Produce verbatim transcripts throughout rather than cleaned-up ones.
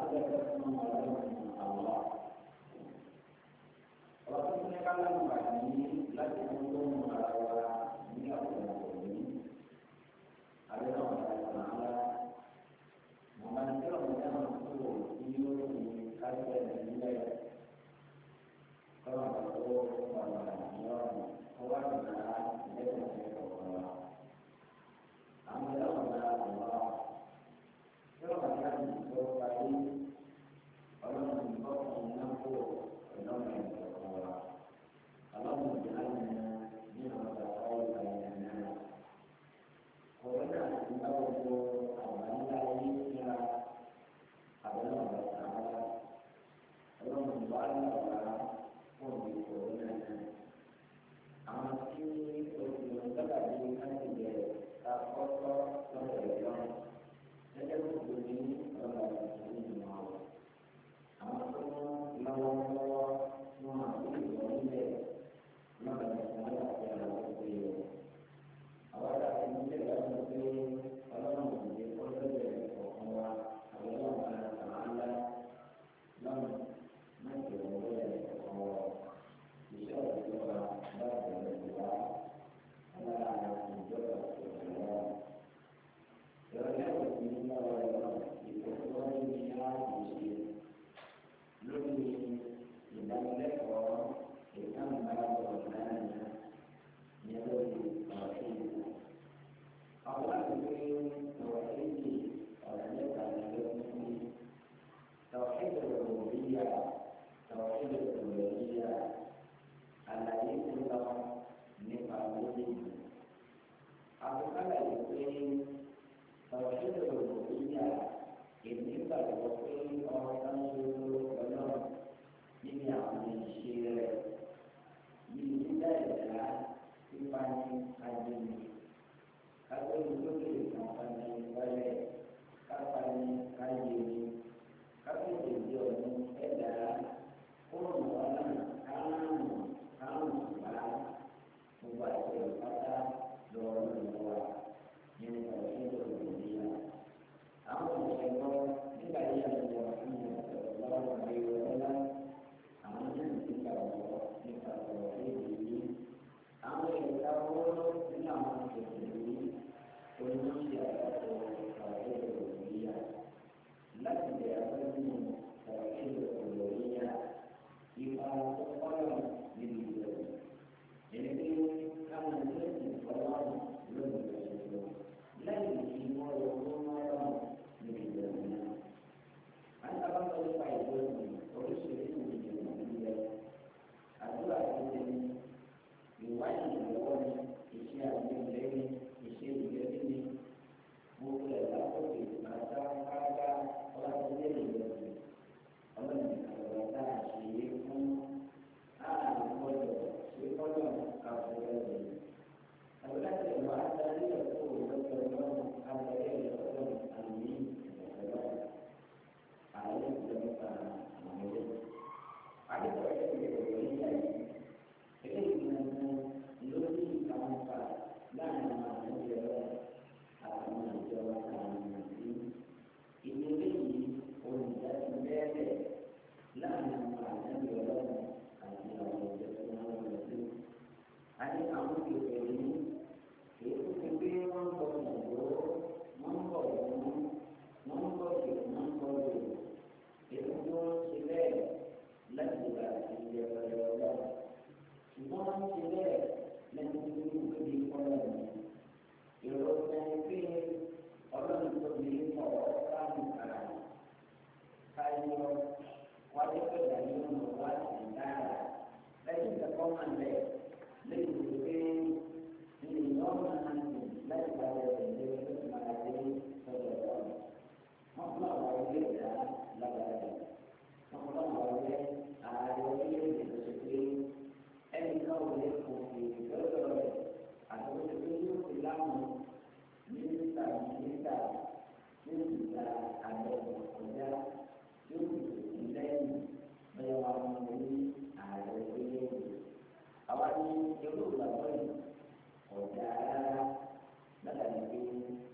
Awalnya itu bapak ọ̀dà rárá látàrí pé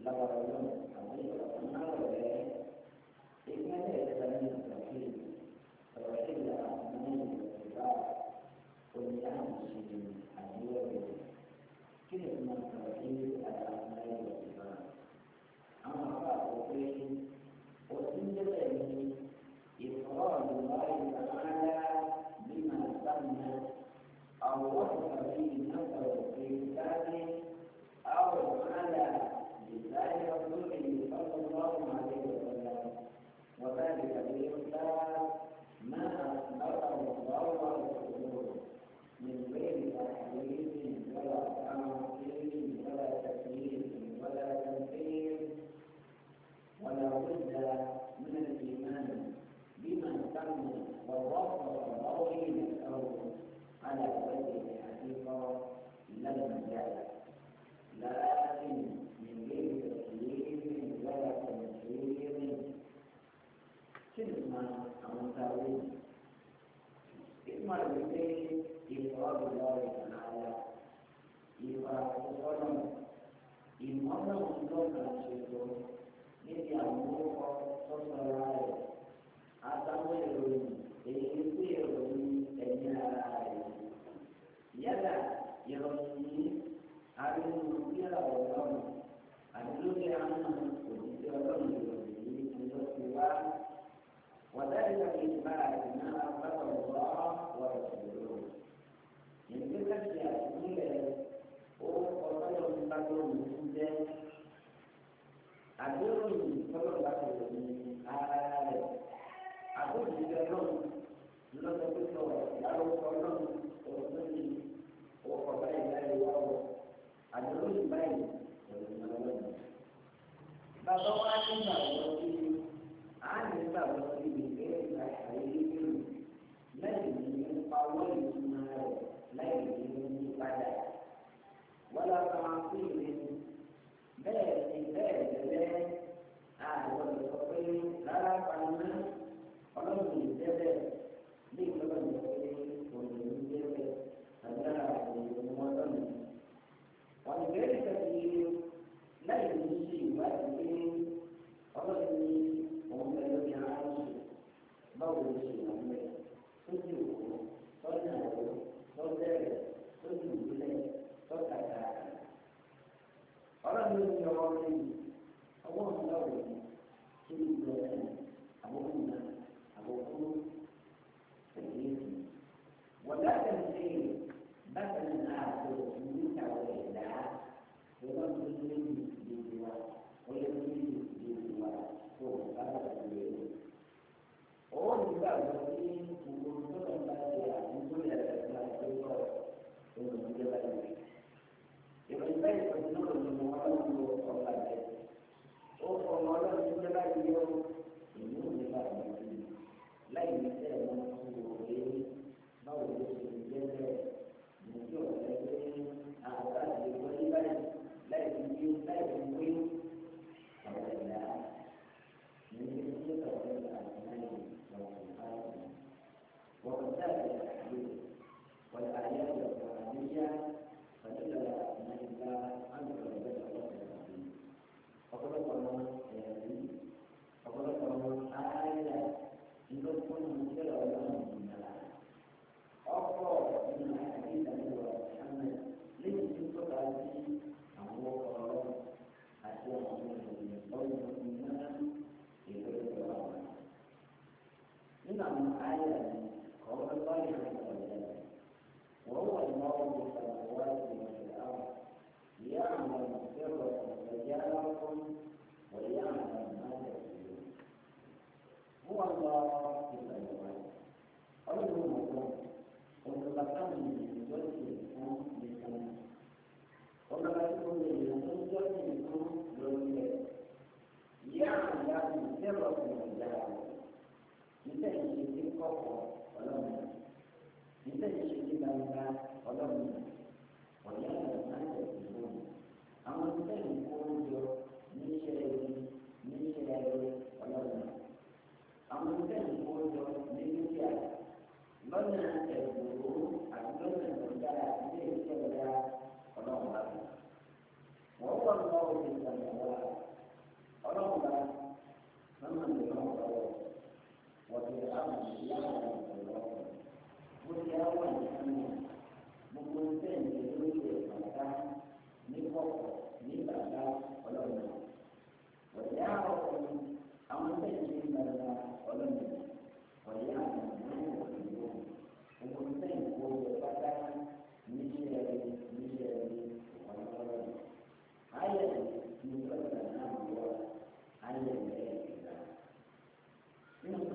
laboratorium àbí ọ̀nàmọ̀ rẹ̀ ìpínlẹ̀ ìtàgé ìtàgé ọ̀rọ̀ ìlà àwọn ìgbà òní àwọn ìṣẹ̀lẹ̀ àdúrà rẹ̀ kí ni wọ́n sọ sí àdáhùn ìgbà àwọn àbá àkọ́kọ́ òsínjẹ́lẹ̀ ní ìfọ̀rọ̀ ìgbà ìtàgé bímọ sáàmì àwọn ọ̀sán bíi náà ìtàgé àwọn ọ̀nàdà لسان رسوله صلى الله عليه وسلم وذلك بإخلاص ما أخبره الله ورسوله من غير تحريف ولا تعطيل ولا تكليف ولا تنفيذ ولا بد من الإيمان بما تم ووصف الله نفسه على وجه الحقيقة لا المجال لكن من غير تكليف ولا تنفيذ كلمة أو تأويل إما بكي إفراد الله تعالى إفراد الظلم إما أنه دون الشيطان níbi àwọn orúkọ tó sọ̀rọ̀ rẹ̀ àtàwọn ìròyìn èyí tí ìròyìn ẹ̀yìn ara rẹ̀ yálà ìròyìn yìí arínú yálà ọlọ́run àti lórí àwọn òṣìṣẹ́ ọlọ́run ìròyìn yìí ni ó ti wá wàdáyé lórí ìgbà ìná àbábọ̀ wọ́ wọ́rọ̀ ìṣòro ìgbésẹ̀ ti àtúnlẹ̀ orúkọ tọ́lọ́ nípa tó ń jẹ́ àdéhùn ìfọlọ́gba tẹ̀lé ní ara rẹ̀ àbójútó ọlọ́run lọ́sọ̀tò ìyàwó ọlọ́run òṣèlú ọkọ̀ báyìí láyé wá wọ àdéhùn báyìí pẹ̀lú ọlọ́run. bàbá wa ní gbàgbọ́ sí i á ní gbàgbọ́ sí i pé àṣàyè nínú lẹ́yìn ní pawọ́ ìtumọ̀ rẹ̀ lẹ́yìn ní ní padà wọ́n lọ sọ wọn sí ìlú bẹ́ẹ̀ ni bẹ́ẹ̀ lẹ́lẹ́ àwọn ọ̀dọ́ pé rárá paná ọlọ́run ìjẹ́bẹ̀ ní ìjọba ìjọba pé òun ìjẹ́bẹ̀ àgbára òun wọn lọ́nà. wọ́n ní bẹ́ẹ̀ tẹ̀sí láì ní sí ìwádìí pé ọlọ́run ní òun pẹ̀lú ní aráàlú báwo ló ṣe wà ń bẹ̀ tó ti wò ó tọ́jà ó tọ́jẹ́rẹ̀ tó ti wúlẹ̀ tọ́kàtà ọlọ́run ló ń yọ ọmọ lẹ́yìn ọwọ́ ọ̀gá òun kí ní ìlú ẹ̀sìn àbókù náà àbókù ẹ̀yìn ẹ̀sìn. wọ̀dà tẹ̀sí bákan náà àti òfin níta ọ̀rẹ́ ẹ̀dá lọ́wọ́ tó ń lé ní ìdíje wa ó yẹ kí ní ìdíje wa kó o bá bàtà lé o. owó nígbà wọ́n ti gbogbo tó lọ bá ṣe àtúntò yàtọ̀ sí àti ọ̀rọ̀ olùdíje báyìí. ìròyìn báyìí pẹ̀lú náà ló mọ ọlọ́run ló ọ̀gá rẹ̀ ó ọmọ ọlọ́run tó jẹ́ báyìí yọ èyí ò ní bàbá mi láì ní sẹ́ ẹ̀ wọ́n fún wò pé báwo ló ṣe lè jẹ́ bẹ́ẹ̀ ní kí ọ̀rẹ́ pé àwọn àti ìwọ ní báyìí láì fi gbé láì fi gbé àwọn ẹ̀dá ní kí ó ṣe ọ̀rẹ́ àti náà wọ́n fi báyìí wọ́n kò dáàbò àti wọ́n àyè ọ̀rọ̀ àníyá فدل أن الله عز وجل وصفه وخلق الله آياته وخلق الله آيات إن كن مثل علماء من الله أقرأ من حديث النبي محمد ليس في قطعته عن وقرأ أشياء من قول المؤمنين في غير الله من آيات قول الله عز وجل وهو الله في السماوات وفي الأرض يعلم سركم وجهركم ويعلم ما تكسبون هو الله في السماوات قوله مطلوب وتقدم من جزئكم بالسماء وتقدم من جزئكم بالليل يعلم سركم وجهركم لتجد في الكفر ولم nígbà tí ṣe ti gbangba ọlọ́run ọ̀yá ìgbà náà tẹ̀síwò àwọn nígbà tí kò jọ níṣẹ́ ẹ̀rí níṣẹ́ ẹ̀rí ọlọ́run àwọn nígbà tí kò jọ ní dúkìá lọ́nà ẹ̀gbòrò àti lọ́nà ìgbàlá ilé iṣẹ́ ọ̀dà ọlọ́run bá mi. wọ́n wọ́n lọ́wọ́ ní ìgbàlá wa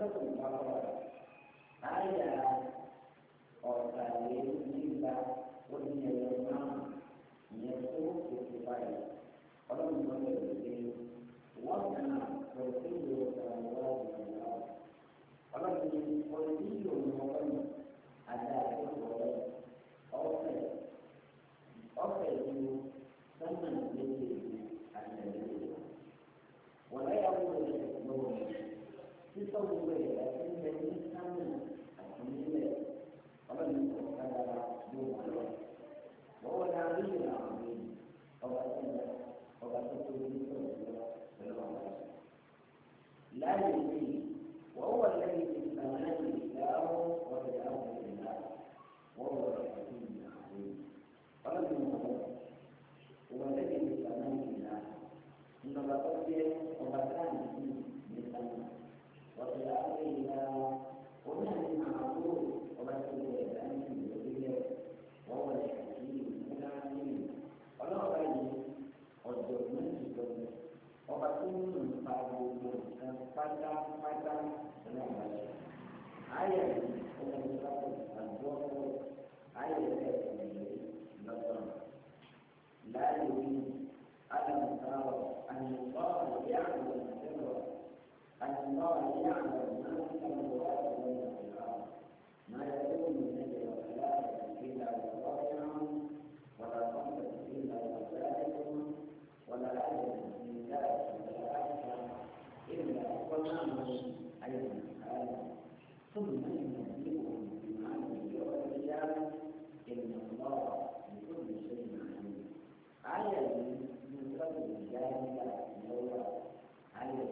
sọ́kùn ìpapọ̀ àyà ọ̀tàlẹ́ nígbà ó ní ẹ̀yọ náà ìyẹn tó tètè báyìí ọlọ́run tó lè lè wọ́n náà kò sí ìlú ọ̀tàlẹ́ ìgbà ọlọ́run kò sí ìlú ọ̀tàlẹ́ àti àìsàn ọ̀fẹ́ ọ̀fẹ́ ìlú sọ́nà méjì àti ẹ̀yẹ wọ́n láyà wọ́n lè lọ́wọ́ sísọ gbogbo ẹ̀ àti ilẹ̀ ní sánà àti nílẹ̀ ọlọ́run kò kára yóò wà lọ. wọ́n wọ́n dá rí ìlànà àwọn ọba tó ń bọ̀ ọba tó tó ní ìlú lọ pẹ̀lú ọba rẹ̀. láyé mi wọ́n wọ̀ lẹ́yìn tí sàmánà ìdáwó ọ̀rẹ́ àwọn ìlà wọ́n wọ̀ lẹ́yìn tí ìyàwó ọlọ́run kò wọ́n lẹ́yìn tí sàmánà ìlà ńlọba tó jẹ́ ọba káàdì ní sánà. وتلاقي إلى هنا المعقول وبسط الإنسان بالله وهو الحكيم العليم ولو غير الدرمان الدرمان وبسط الفاضل فتا فتا سلام عليكم آية من الكتاب الدور آية نظر لا يريد ألم ترى أن الله يعلم سرا أن الله يعلم ما في السماوات وما في الأرض ما يكون من نجوى ثلاثة إلا رابعهم ولا خمسة إلا سادسهم ولا أدنى من ذلك ولا أكثر إلا هو معهم أيضا هذا ثم ينبئهم بما عملوا يوم القيامة إن الله بكل شيء عليم آية من سورة الجاهلية الأولى آية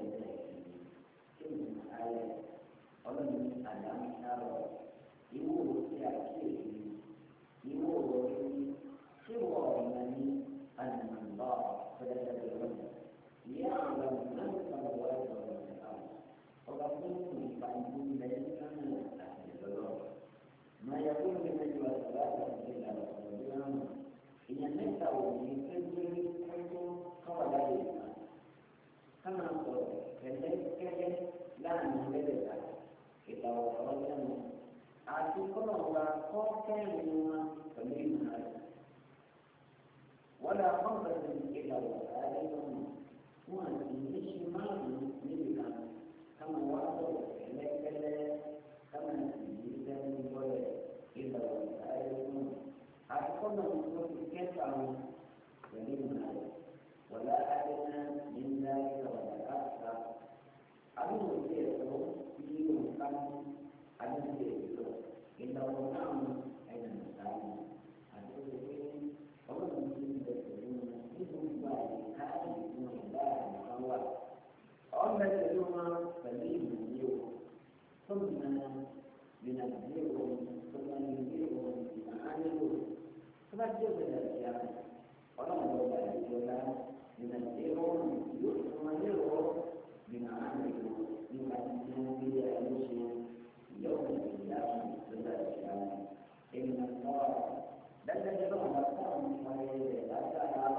ayé ọlọ́run àdáńtárọ̀ ìwò tí a kéèké ìwò orí tí wọ́n ọ̀nà ní ànàmọ́ pẹ̀lẹ́pẹ̀lẹ́ lọ́nà ìyá àwọn náà sọ̀rọ̀ wá ìsọ̀rọ̀ ìsọ̀rọ̀ ọba tó ń kún ìpàdé lẹ́yìn sánà àti ìlọ́lọ́ máa yẹ kó ní ẹjọ́ àtàlà àti ìlànà ọ̀rọ̀ náà ìyẹn mẹ́ta ò ní pẹ́ẹ́pẹ́ pẹ́ẹ́pẹ́ kọ́wọ́ láyé ìgbà kánà sọ̀rọ̀ kẹ́lẹ́kẹ́lẹ́ láàrin lẹ́lẹ̀dá ìgbà ọ̀rọ̀ lẹ́nu àti kọ́nà wa kọ́ kẹ́rin wọn pẹ̀lú ìmọ̀ rẹ̀. wọ́n dà fún ọ̀sẹ̀ ìgbà ọ̀rọ̀ lẹ́nu wọn àti níṣẹ́ márùn-ún níbi kan káwọn wá sọ̀rọ̀ kẹ́lẹ́kẹ́lẹ́ káwọn sì yí sẹ́nu lọ́lẹ̀ ìgbà ọ̀rọ̀ lẹ́nu àti kọ́nà tó ti kẹ́ta wọn pẹ̀lú ìmọ̀ rẹ̀. wọ́n dà adẹ́nà nígbà ìgbà ọ̀rọ̀ àṣà Abu Bakar itu diumumkan ada di situ. Kita orang ada masalah. Ada ini orang mungkin berumur itu baik hari mudah awal. Orang dari rumah beli beli. Kemudian bina beli, kemudian beli, kemudian beli. Sebab dia berjaya. Orang berjaya juga bina beli, kemudian بما عملوا مما به المسلم يوم القيامة بذلك إن الله لن يجعل لكم وليس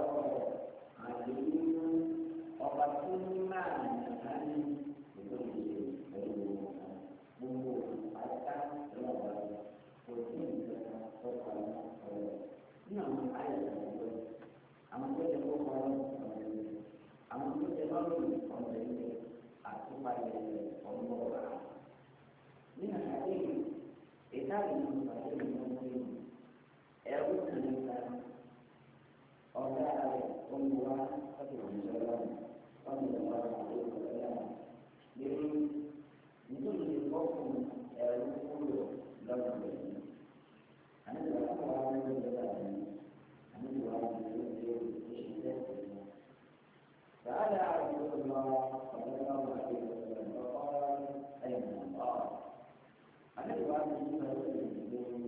عليم وقد ما نفعل بكل شيء منذ حتى ربنا وكنت فقط نعم على ذلك أما كنت فقط أما كنت فقط àtúpalẹ̀ ọ̀nà ọ̀rá. Nínú àdéhùn, ìdáhùn ìpàdé ìmọ̀lẹ́yìn ẹ̀rú kàníkà ọ̀gá rẹ̀ ọmọwá ọ̀dọ̀ ìjọba ọ̀dọ̀ ìjọba àti ìjọba lórí nítorí ìfọ́kùn ẹ̀rú kúrò lọ́dọ̀ rẹ̀. Àní ìjọba kọ́ wa ní ìjọba rẹ̀ àní ìjọba rẹ̀ ní ìjọba ìṣẹ̀lẹ̀ ìṣẹ̀lẹ̀. فهذا رسول الله صلى الله عليه وسلم فقال أين الله؟ أنا الواحد من المسلمين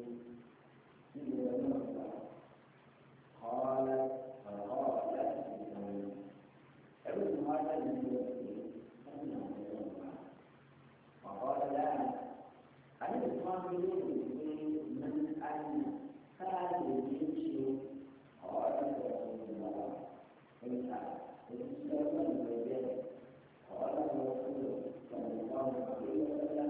قال فقال أبو هذا من المسلمين فقال لا أنا الواحد من أن كان يمشي قال رسول الله الإسلام البيان قال الرسول صلى الله عليه وسلم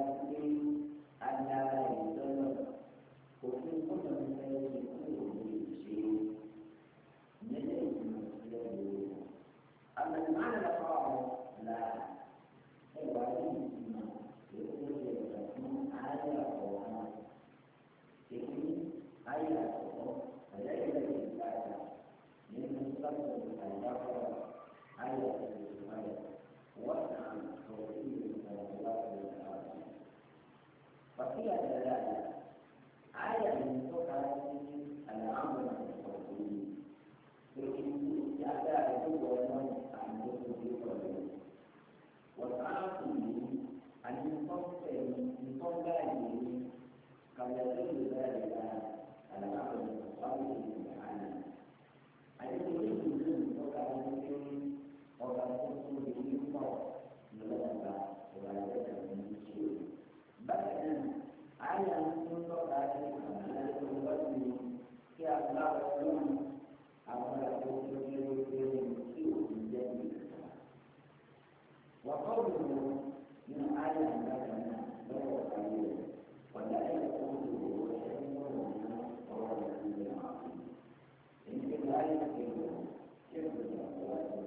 sí agbára ìtọ́nà òfin kọ́nà ń fẹ́ ṣe kúrò ní ìṣe nílẹ̀ ìgbìmọ̀ sílẹ̀ lórí. àmì ìmáàlì lọ́kọ̀ là ẹ̀wà yìí ìgbìmọ̀ èkó ṣe ìgbà fún ayé àkọ́kọ́ èkó ayé àkọ́kọ́ ọ̀dẹ́ ìlẹ̀ ìgbàgbà nínú sábà ìgbàgbà ayé àkọ́kọ́ وسعا توحيد الصلوات والآخرة ففيها دلالة آية من سورة الأمر التوحيد لكن أداء هو عن ذكر وسعته أن يصفي من صلاته كما يدل ذلك على الأمر الصالح سبحانه أن يريد من سورة orang itu diri mau melakukan perbuatan yang bahkan ayat untuk ada ada perbuatan yang lawan apa yang itu menjadi waktu min ayat bahkan bahwa kali pada ayat itu orang yang ini ayat itu yang berbuat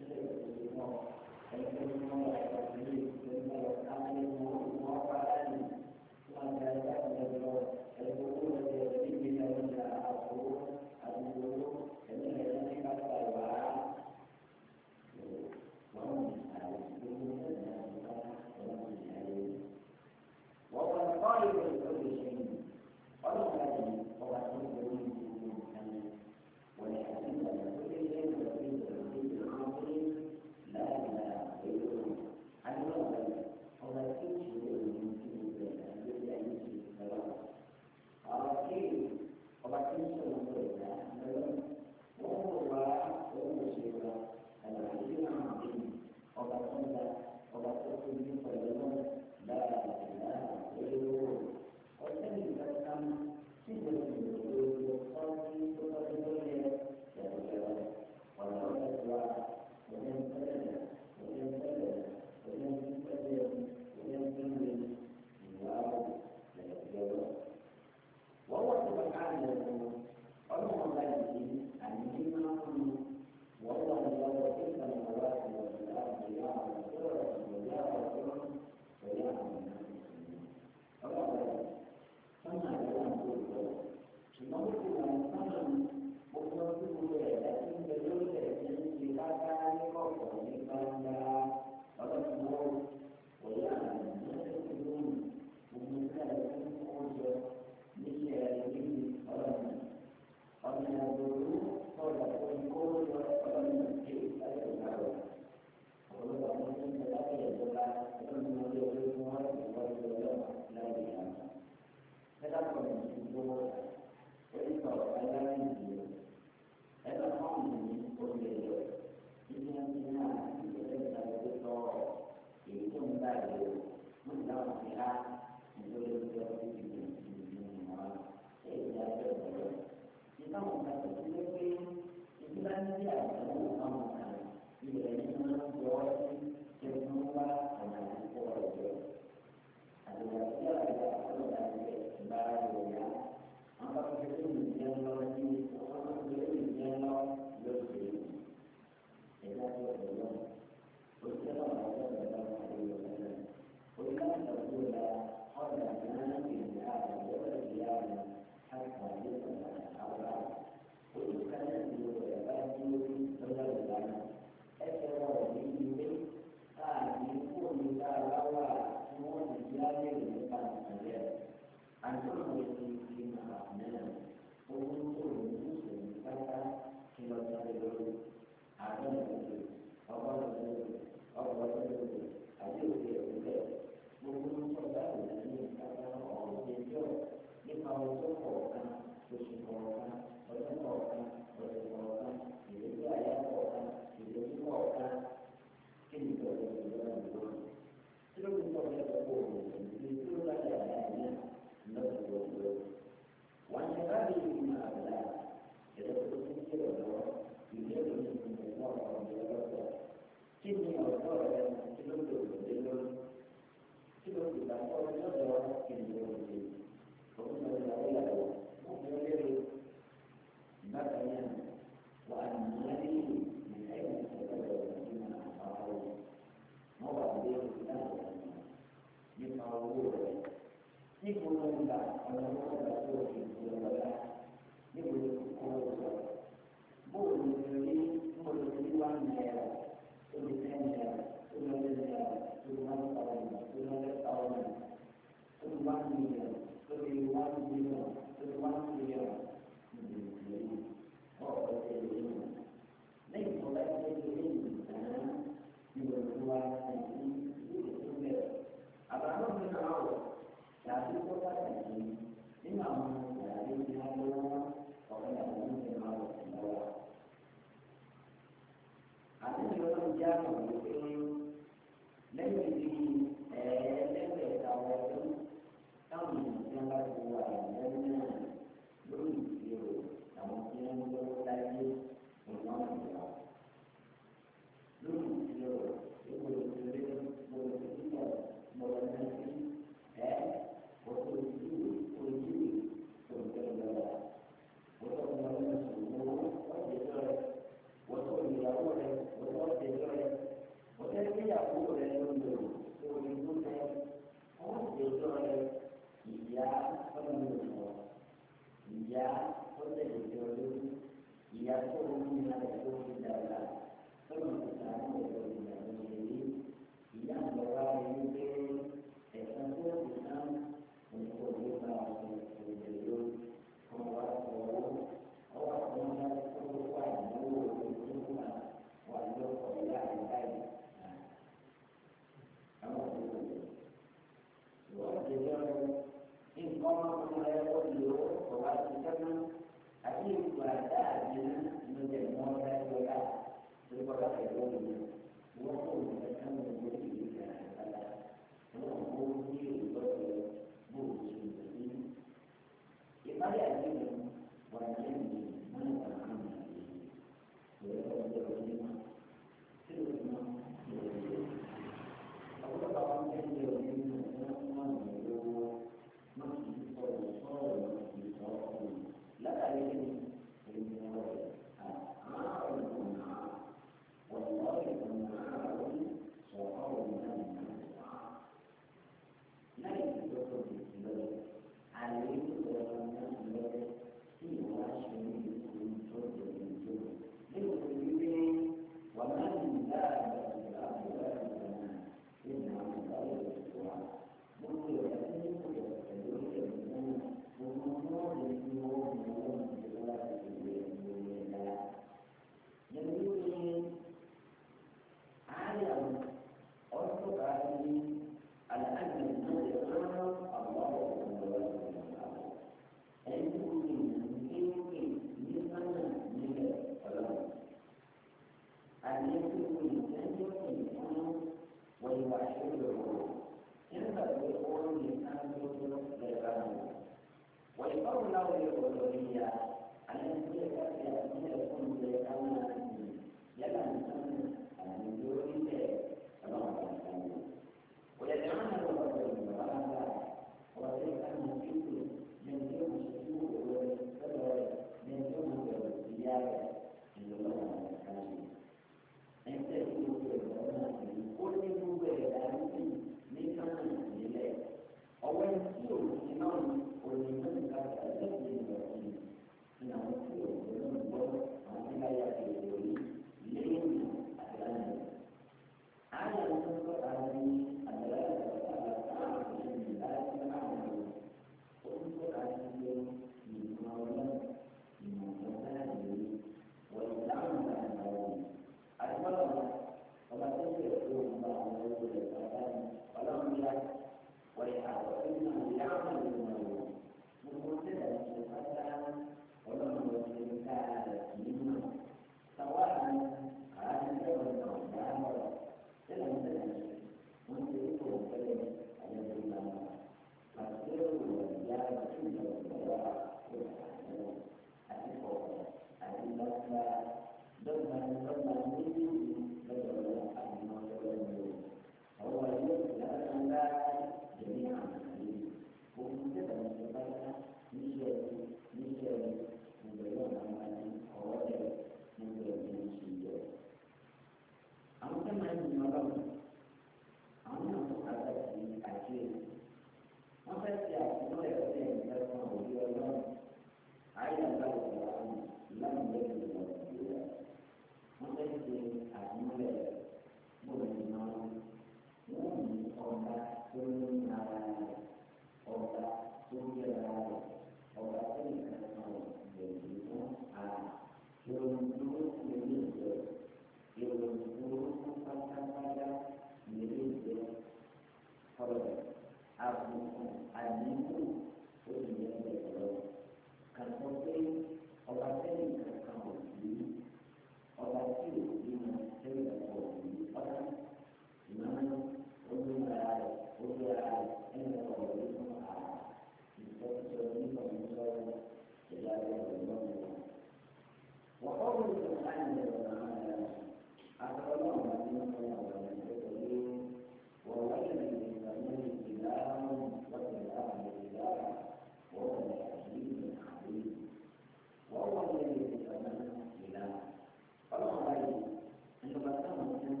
دون دون نجوم لدولة أبنى دولة هو يسلم لا جميعا ومنتبه لبقى نشأ نشأ من بيان عمل أولا من بيان شيء أما كما يقولون أنا أقول في أكيد ما تأتي أكيد يأتي من الأمور عين الله لم يكن له ما تأتي أكيد مؤمن مؤمن أولا كل نار أولا كل نار أولا كل نار يجيبون على يوم يوم يجيب يوم يوم فتح فتح يجيب فرد أبو أبو كل يوم كالفوتين أولا كل كالفوتين أولا كل يوم كل كالفوتين أولا إمام أولي على أولي على أن يقولون على يستطيعون ويسرون جلاله الله وقوله سبحانه وتعالى أكرمهم من الله ويقولون وويل للذين إله وفي الأرض إله وهو الحكيم العليم وهو الذي يتمنى إله الله عليه أن يبقى من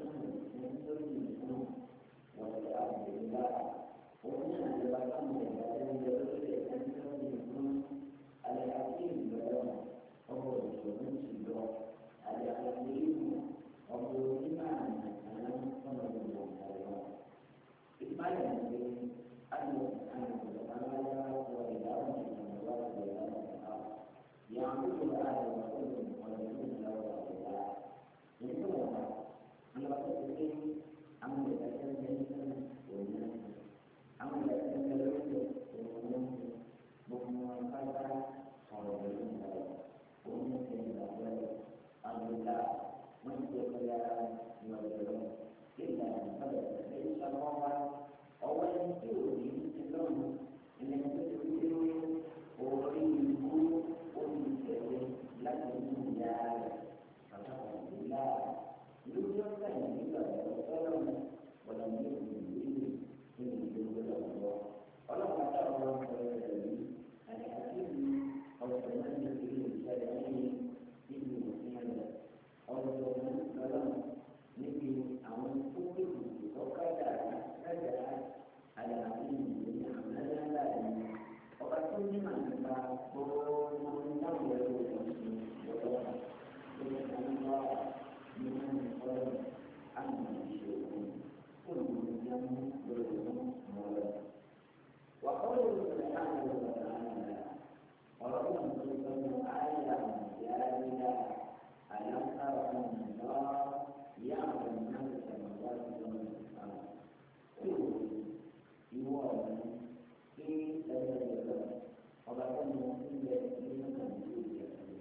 يسلم والعبد لله ومن يبقى من يسلم الحكيم بيوم وهو الشمس اليوم الحكيم وهو الإيمان أنا صلى الله عليه وسلم إسماعيل أنه سبحانه وتعالى وإله السماوات وإله الأرض يعبد الآية وكل وليس له إله يقول أنا بقول أما إذا كان الإنسان والناس أما إذا كان الرجل والناس مؤمن فتى صالحين وممكن الأولاد الله من يقول يوجدون إلا أن بدأ ليس الله أولا يقول يمكنون أن يكون أريد أن لكن لا فتقول بالله يوجد كان يقول ولم يكن يريد أن يقول الله ولما ترى الذي الحكيم أو تمنى به الشرعين به مسلما أو تمنى مثل أن تقول وكذا كذا على عظيم من عمل لا وقد كنت من فقول من نوى المسلم وقال الله من قال عما يشركون كل من يوم مولد وقوله سبحانه وتعالى وربنا سبحانه آية يا إله ألم تر أن الله يعلم ما في السماوات وما في الأرض كل يوم في سبيل وبكم من يمكن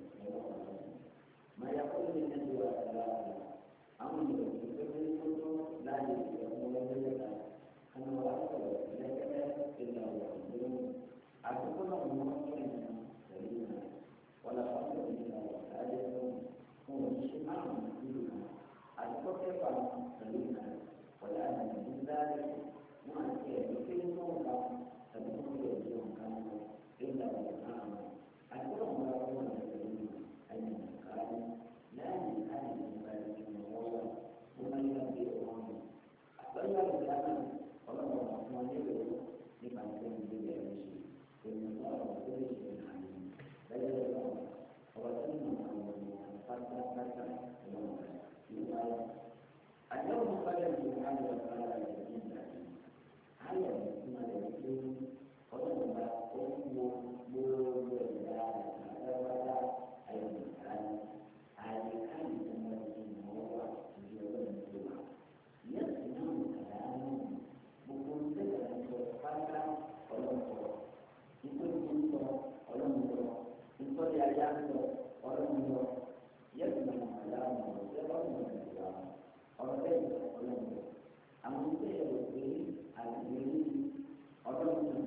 ما يقول من النبي ثلاثة أمر يقول لا يقول ذلك أنا وأقول لك إلا هو أقول مؤمنا سليما ولا أقول إلا وحاجة هو الشمال منها أقول كيف سليما والآن من ذلك ما يمكن تكون يوم كان إلا وحاجة أقول ما أقول سليما أين كان لا يمكن ذلك الموضوع ومن ينبئهم أقول الزمن ولما ما يقول لما يكون بالعيش إن الله كل شيء عليم لا يقول ورسلنا فتى فتى يوم يوم اليوم قال سبحانه وتعالى جدا على ما يقول ولما قوم بول ولا ولا أيضا كان على كان من هو يقول يسمع كلامه bukan dengan berkata orang tua, itu itu orang tua, itu dia yang orang tua, ia dengan alam manusia orang manusia, orang lain orang tua, manusia yang beri adil orang tua,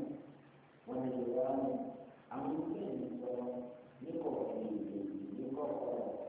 manusia manusia yang ini kau ini ini kau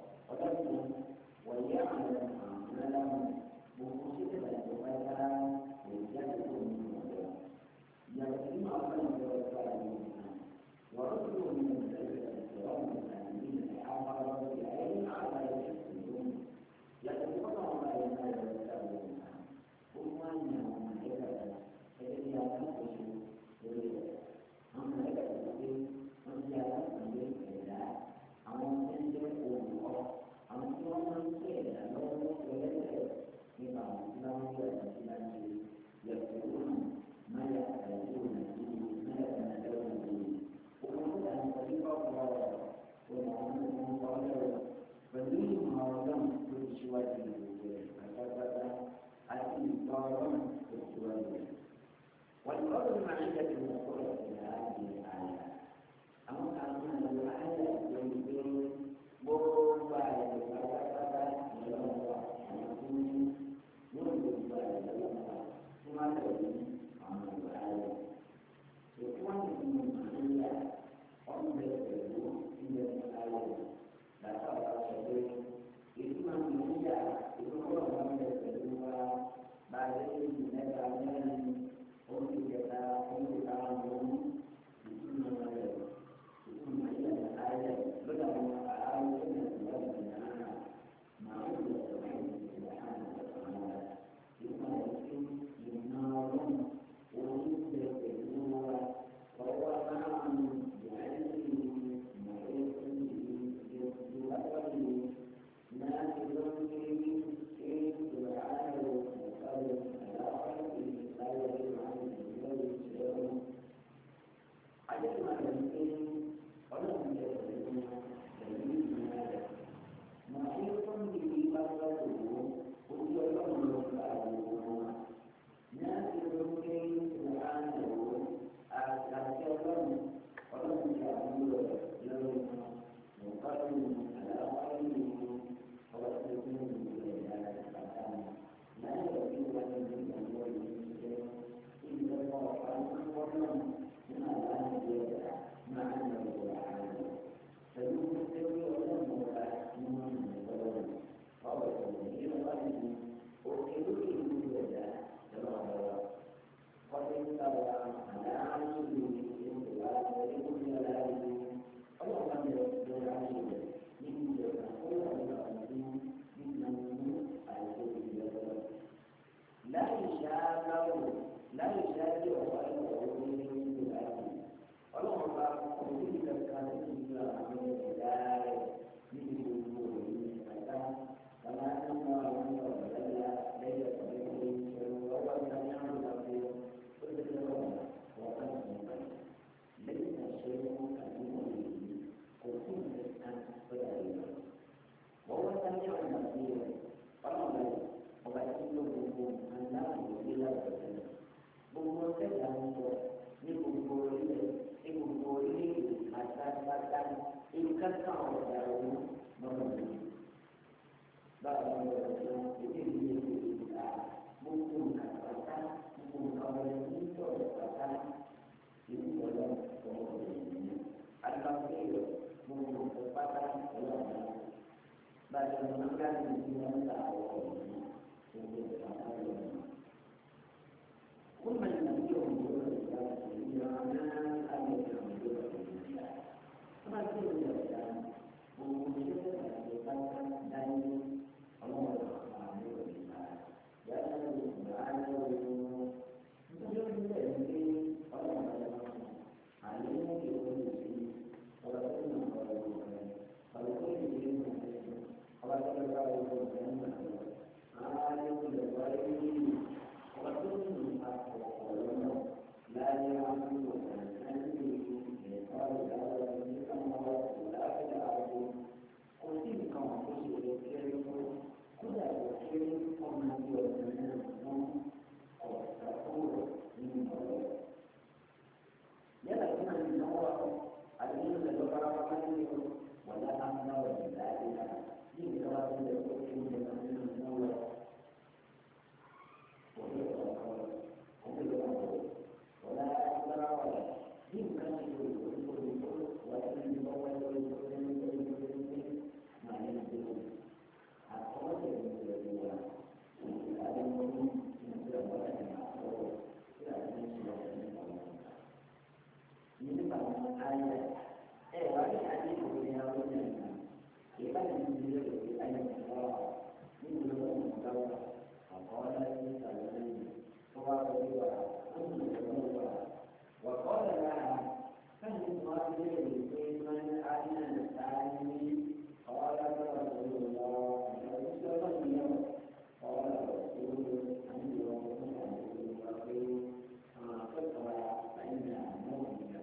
ìlú ìwọlọ́ ọmọ ìlú adúláwọ̀ gbogbo ìpátá ọlọ́ọ̀dá báyìí ọmọ náà ní ìlú wọn ń ta àwọn ìlú gbogbo ìpátá ọlọ́ọ̀dá. wọ́n máa ń tàbí òun lórí ìgbà ìlú ọ̀nà àgbẹ̀ ìrìn àjò ìrìnàjò. wọ́n máa ń tẹ̀lé ọ̀dà gbogbo ìṣẹ́ àti ìpátá dání ọlọ́ọ̀dá àwọn ìrìnàjò. yàrá ìgbà ayé òun nítorí ìgbà ìgbé ọlọ́ọ̀dá àlẹ́ ní ìwé ìgbé ọ̀rọ̀ tó ń bọ̀ ọ̀rọ̀ ìgbé ọ̀rọ̀ tó ń gbé ní ìgbé ọ̀rọ̀ tó ń bá ọ̀rọ̀ ìgbé ní ìgbé ààrẹ ìgbé ọ̀rọ̀ ìgbé ọ̀rọ̀ tó ń bá ọ̀rọ̀ náà láyé wọn ń lò láti ní ìgbé ọ̀rọ̀ ìgbé ní ọmọ láti ààbò kò sí nǹkan tó ṣe lè kéré fún kódà kò kéré ọmọ ìgbé ọ̀rọ̀ náà wọ́n ọ̀sà kúrò nínú ọ̀rọ̀ yálà tí wọ́n ti náwó àdéhùn ìlú ọ̀rọ̀ pàtàkì wọ̀lá àmúná ọ̀rọ̀ ìdáyà ní ìjọba tó lè kó kí wọ́n lè nínú ìnáwó òní ọ̀rọ̀ òní ọ̀rọ̀ wọ̀lá àmúná ọ̀rọ̀ ní nǹkan tí ó lè kó kí wọ́n lè kó wọ́n ti ní ọwọ́ ẹgbẹ́ ìgbẹ́ ìgbẹ́ ìgbẹ́ ìgbẹ́ máa ní ìgbẹ́ àkọọ́lẹ̀ ìgbẹ́ ìgbẹ́ ìgbẹ́ ìgbẹ́ nípa ayé ẹ wá ní ayé ìwé ní àwọn ọmọ ìgbà ìbá ní ìdílé ìwé ayé ìwà nínú ìwé ìgbà wà àkọọ́lẹ̀ ní ìsàlẹ̀ lẹ́yìn tó wá lọ sí wa ó sì lè lọ wà wà kọ́ọ̀lẹ̀ lára káyọ̀ tó wá sí ilé ìwé máa ń ayé náà sáyé ní ọ̀ọ́lẹ̀ tó wà lórí ọ̀la ìyàwó tí ọlọ́run yẹn ọ̀ọ́lẹ̀ tó lórí àmì ìwà ọ̀gbọ́n àti ìwà pé àwọn akẹ́kọ̀ọ́ ayé náà mọ̀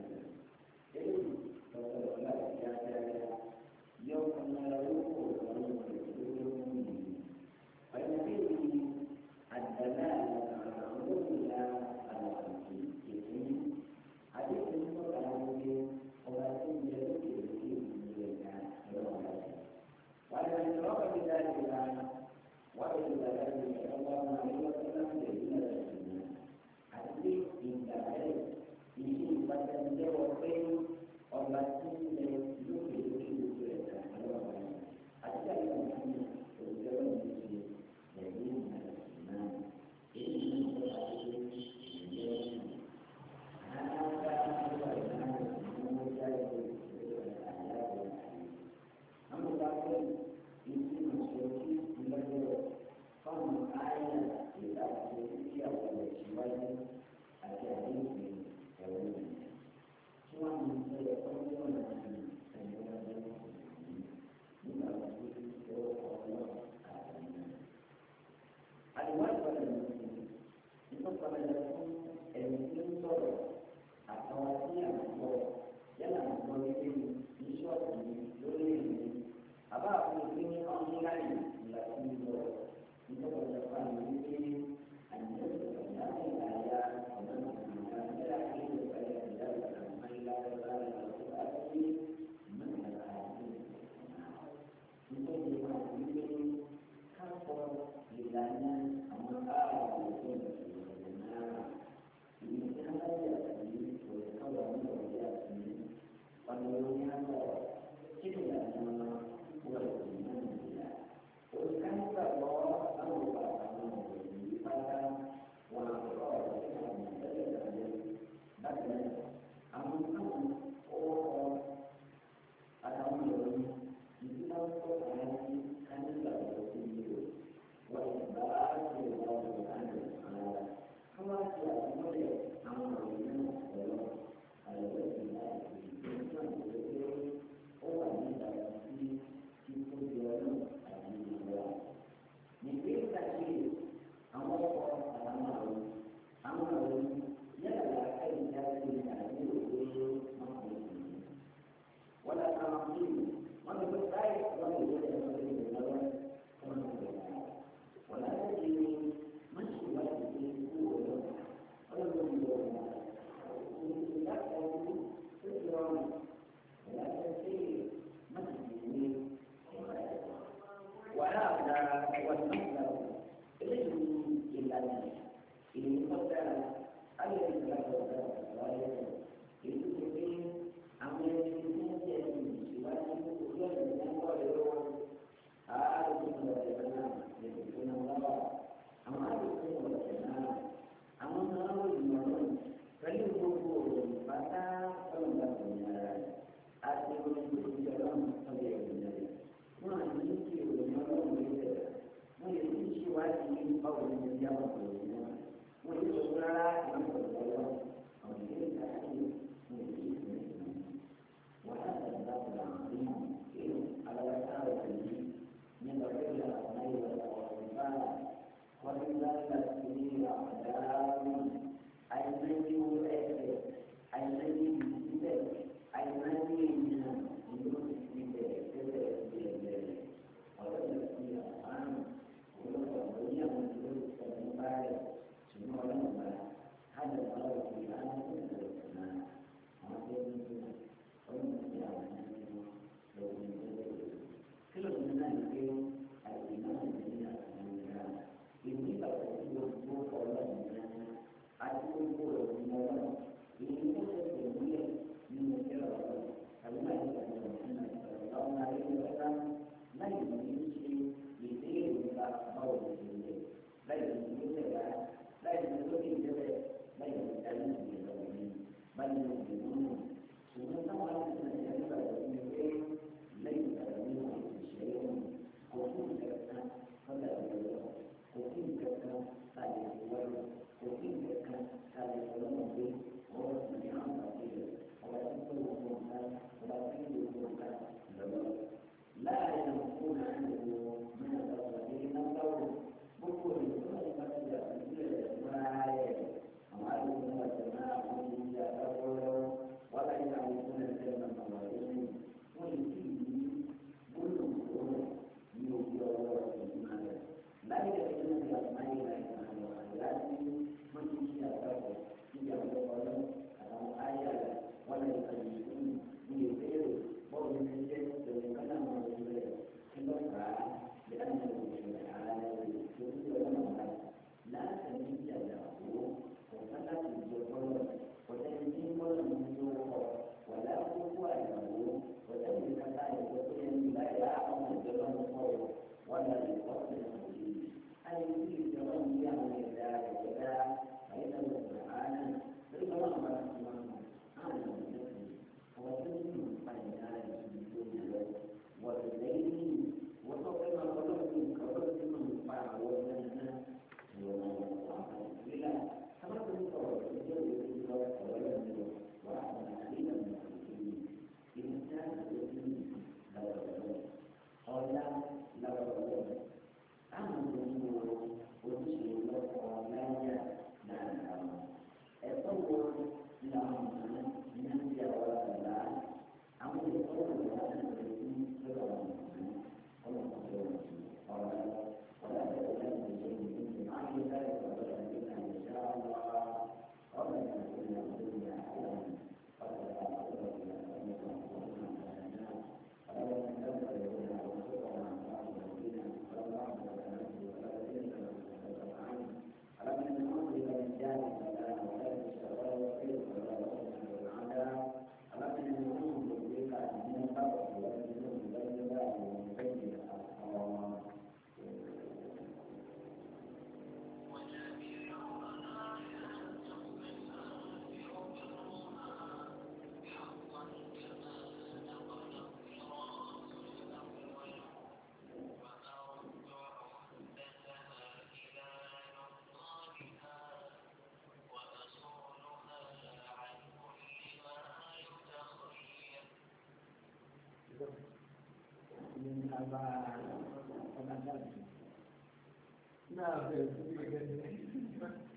ọba tí ń lẹ lókè lókè lókè ẹ̀ka ọlọ́wọ́ rẹ̀ àti àyè ọ̀gá mi òṣìṣẹ́ ọ̀hún ti ṣe ẹ̀mí ìgbàlódé náà èyí ní ìjọba àti ìdílé ọ̀hún. àádá ọba ìdáná ìdílé jáde ìṣẹ̀lẹ̀ àyà ọ̀gá rẹ̀. àwọn ọba pẹ́ ìdí ìṣòkí ìlọ́jọ́ fáwọn àyà ìlà àti ìdí àwọn ìṣíwájú àti àdéhùn ẹ̀rọ ìgbà. wọ́n ń ṣe ọjọ́ náà ní ẹ̀yọ́ ọjọ́ nígbà tí ó ọ̀pọ̀ àtàlẹ́. àdìwá ìbàdàn ló ń ṣe ìtọ́sọ̀rọ̀ fún ẹ̀mí tí ń sọ̀rọ̀ àtàwọn tí à ń gbọ́ yálà ń gbọ́ ilé ní ṣọ́ọ̀tì ní lórí èmi àbá àwọn òfin ní ọ́nláìn ìlà tí ń lọ ìtọ́sọ̀rọ̀ fún àwọn ilé àyẹ̀wò ìyáwó ìlàyà ọ̀nà ìgbà nígbà tí ó lè fẹ́ ìlànà àwọn ará òkú ìgbàlódé náà ìdí tí wọn bá yà sí òkúta ní ọjọ́ àti ọ̀nà orí àgbà kí ni ìlànà wọn kò ní nàìjíríà òkúta nígbà lọ àwọn ọba àwọn ọ̀rọ̀ yìí pátá wọn àkọ́kọ́ ọ̀rọ̀ tí wọn mọ̀ tẹ́lẹ̀ tẹ́lẹ̀ bákan náà àwọn táwọn ọkọ̀ àtàwọn ọ̀rọ̀ yìí ìdí táwọn kọ́ àwọn tí kánígbà lọ sí ilé وإثبات الله عنه تعالى كما تأمل أمر من الصلاة على وجه الله الإنسان الذي هو من في في كل يوم أجل الله من غير تأكيد أمر أمر أمر يلا أي تأكيد تعبير مخلوق ولا تعطيل ولا بالغاية ولا يجوز ولا تجري مشي ولا تجري قوة ولا تجري لا تجري تجري ولا تجري مشي وهذا هو المصدر الذي إلا إن قدر ayé ìgbà tó ọ̀gá ọ̀gá ayé rẹ̀ èyí tó ṣe pé àwọn ẹni tí wọ́n ti ẹ̀sìn ìwádìí ojú ọ̀nà tí wọ́n kọ́ lé lọ́wọ́ ààrẹ tó ń lọ ẹ̀rọ náà lè fi fún wọn lọ́wọ́ àwọn ààrẹ tó ń lọ ẹ̀rọ náà àwọn náà wọ́n lè mọ̀ náà pẹ̀lú gbogbo òòrùn pátá ọlọ́mọdé ọ̀nà rẹ̀ àti òòrùn tó ti jọ lọ́nà ọ̀dẹ̀ ìrìnà rẹ̀ wọ́n á ní kí òòrùn ọlọ́run lè bẹ̀rẹ̀ wọ́n lè fi ṣíwájú báwo ni ó yá wọn òòrùn náà wọ́n lè sọ rárá àwọn ọ̀dọ́ ọlọ́run ọ̀dẹ̀ ìrìnà rẹ̀ wọ́n lè fi ìrìnà rẹ̀ wọ́n á tẹ̀lé láti rà wọ́n ní ìlú alárẹ̀ òní ní ọ̀rẹ́ ìlà ọ̀nà ìwà ọ̀rẹ́ wọ́n ti dá láti ní àdáwọn àìsàn owó ẹ̀sẹ̀ àìsàn ìdílé àìsàn ènìyàn ìlú ìbẹ̀ tẹ́lẹ̀ ìbẹ̀rẹ̀ ọ̀rẹ́ ìlú àfáàní olóòtú ọ̀gbọ́n àwọn ìlú ìtọ́jú báyìí ṣùgbọ́n ọlọ́run bá hàdà ọ̀rọ̀ ìlànà ìlú náà àwọn tó ń bí ọlọ́run ti àwọn ìlú lọ́wọ́ ìlú kí ló ń náà ní pé àìsàn náà ní ìlú ìlú ìgbàgbọ́ tí o gbó ọlọ́run náà àti gbogbo ọ̀gbìn ọlọ́run èyí tó ṣe ìgbìmọ̀lẹ̀ nínú ìṣẹ̀lẹ̀ ọlọ́run tàbí láì ní ìgbàgbọ́ nínú ìṣẹ̀lẹ̀ ọlọ́run ayé ọ̀sán láì ní í ṣe ìdílé nípa báwo ló ṣe lè láì ní ìlú tẹ̀lá láì ní ìlú ìjẹ́bẹ̀ láì ní ìdáná ìgbìmọ̀ ọ̀gbìn báyìí ní ìgbìmọ̀ náà ṣùgbọ́n táwọn àti ìṣẹ̀lẹ̀ ìgbàgbọ́ ní pé lẹ́yìn ìgbàgbọ́ nínú ìṣẹ̀lẹ̀ kò fún ìkẹta kọ́lá ìgbàgbọ́ kò sí ìkẹ̀kẹ́ láti ìwọ́lọ́ kò sí ìkẹ̀kẹ́ láti ìwọ́lọ́ pé ọwọ́ sì ní àwọn àgbẹ̀yẹ ọba tí kò wọ́n fún ọ̀gá ọba tí kò wọ́n fún ọ̀gá lọ́wọ́. láàrin àwọn fún náà ń lò mẹ́ta lọ́wọ́ ní náwó gbogbo ìlú náà bá ti yà sí ilẹ̀ máàyè àwọn àdúgbò náà ti máa wọ́n ti di àtàwọn lọ́wọ́ wọ́n láyé àwọn fún ẹ̀sẹ̀ náà wà lónìí wọ́n lè fi ìlú gbólóhùn ní ojú ọwọ́ ìlú náà rẹ̀. لا يمكن أن يسمعي لا يسمعي ولكن من يشيء أكبر في يوم القيامة أو آية ولا يكلمون من يغير بعض من الشيء الذي كان موجودا في الواقع لأنه سبحانه وتعالى لا تميز له وفلا تجبر وتنزيل المنزوع ولا قوة له وتملك ذلك وتنزيل لا يعلم الجبل ولا يقصد أي في جواب يوم ذلك كذا فإنه سبحانه فإنه أمر سبحانه أنا نفسي وسلم فإنه سبحانه وبالليل وصفنا قلوب كرد من فعل ولنا إلى كما تنصر الجو الجو ولم وأحسن علينا من المسلمين الإنسان يسلم لا يرد قال لا يرد àwọn olùkọ́ ojúṣe lọ́kọ̀ láyà dáadáa ẹ̀tọ́ wo ni àwọn ọ̀nà ní ti àwọn àgbà àwọn olùkọ́ wọn wà láti fi lọ́wọ́ àwọn ọ̀nà ọlọ́pàá ọ̀rọ̀ ọ̀rọ̀ àti ọ̀rọ̀ àti ìṣe ìdíje máa ń gbé láì sọ̀rọ̀ àti ìṣe àìṣe àwọn ọ̀rọ̀ àti ìṣe àti ìṣe àwọn ọ̀rọ̀ àti ìṣe Nah,